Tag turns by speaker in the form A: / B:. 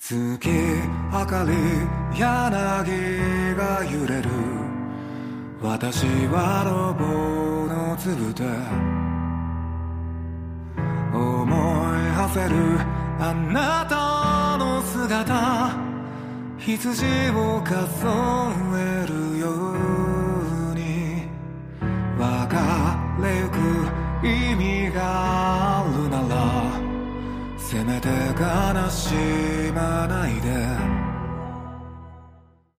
A: 月明かり柳が揺れる私はロボの粒で思い馳せるあなたの姿羊を数えるように別れゆく意味があるならせめて悲しまないで